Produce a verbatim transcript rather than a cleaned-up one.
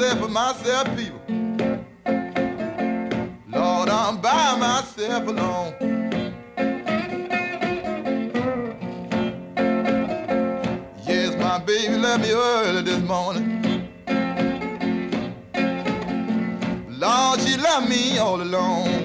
myself and myself, people. Lord, I'm by myself alone. Yes, my baby left me early this morning. Lord, she left me all alone.